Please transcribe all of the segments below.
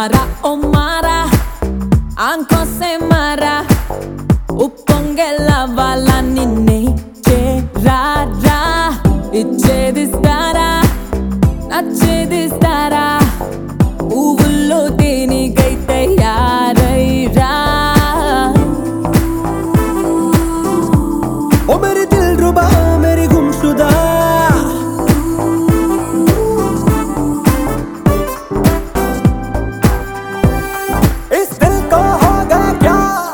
मारा ओ मारा आंखों से मारा ఉప్పొంగెలా వాళ్ళ నిన్నే చేరారా ఇచ్చేదిస్తారా నచ్చేదిస్తారా పువ్వుల్లో దేనికై తయారైరా ओ मेरे दिल रुबा मेरी गुमशुदा इस दिल को होगा क्या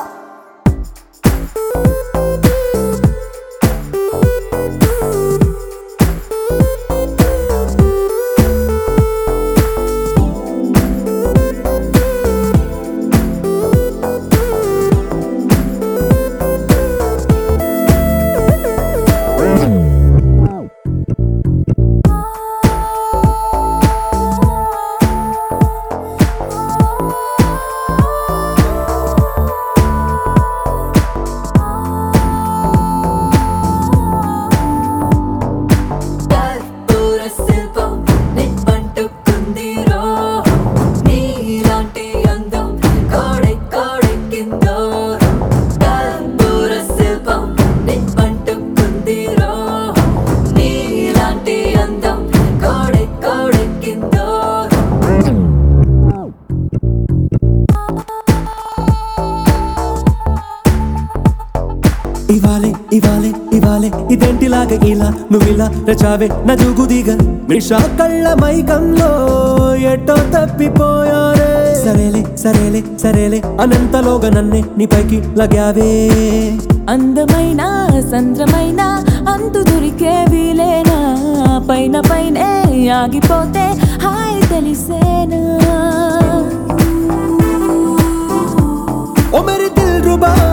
ఇవాలే ఇవాలే ఇవాలే ఇదేంటిలాగా ఇలా నువ్విలా రచావే నా జుగుదిగా మిషా కళ్ళ మైకంలో ఎటో తప్పిపోయారే సరేలే సరేలే సరేలే అనంతలోగా నన్నే నీ పైకి లగావే అందమైన సంద్రమైన అంతు దొరికే వీలేనా పైన పైనే ఆగిపోతే హాయ్ తెలిసేనా ఓ మేరీ దిల్ రుబా